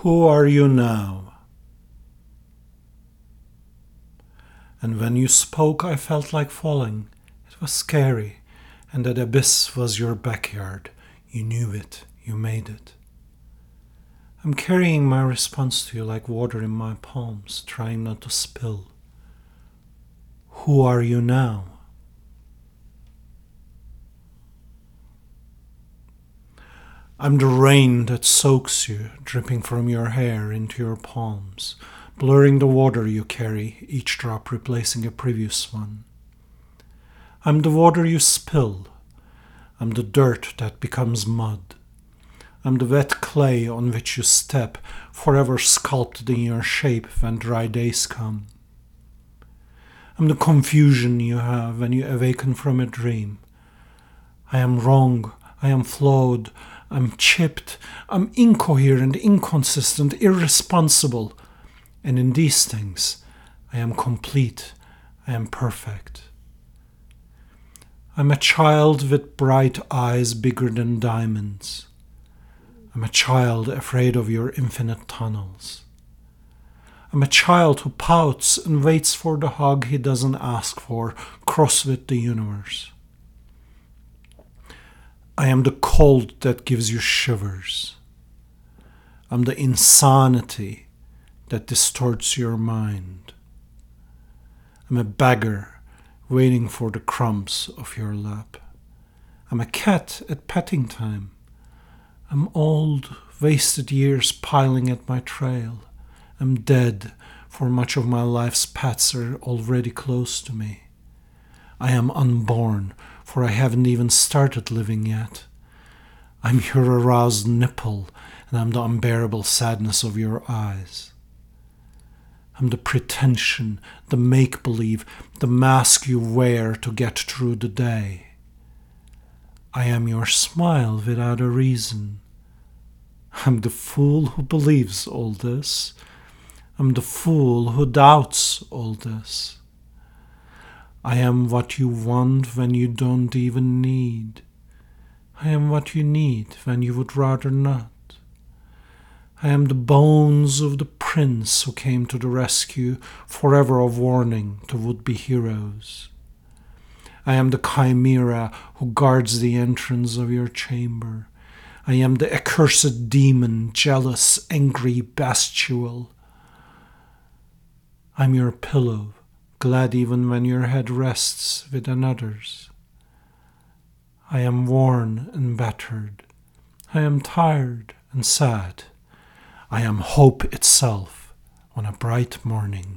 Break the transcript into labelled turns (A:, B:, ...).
A: Who are you now? And when you spoke, I felt like falling. It was scary, and that abyss was your backyard. You knew it, you made it. I'm carrying my response to you like water in my palms, trying not to spill. Who are you now? I'm the rain that soaks you, dripping from your hair into your palms, blurring the water you carry, each drop replacing a previous one. I'm the water you spill. I'm the dirt that becomes mud. I'm the wet clay on which you step, forever sculpted in your shape when dry days come. I'm the confusion you have when you awaken from a dream. I am wrong, I am flawed, I'm chipped, I'm incoherent, inconsistent, irresponsible. And in these things, I am complete, I am perfect. I'm a child with bright eyes bigger than diamonds. I'm a child afraid of your infinite tunnels. I'm a child who pouts and waits for the hug he doesn't ask for, cross with the universe. I am the cold that gives you shivers. I'm the insanity that distorts your mind. I'm a beggar waiting for the crumbs of your lap. I'm a cat at petting time. I'm old, wasted years piling at my trail. I'm dead, for much of my life's pets are already close to me. I am unborn, for I haven't even started living yet. I'm your aroused nipple, and I'm the unbearable sadness of your eyes. I'm the pretension, the make-believe, the mask you wear to get through the day. I am your smile without a reason. I'm the fool who believes all this. I'm the fool who doubts all this. I am what you want when you don't even need. I am what you need when you would rather not. I am the bones of the prince who came to the rescue, forever a warning to would-be heroes. I am the chimera who guards the entrance of your chamber. I am the accursed demon, jealous, angry, bestial. I'm your pillow, glad even when your head rests with another's. I am worn and battered. I am tired and sad. I am hope itself on a bright morning.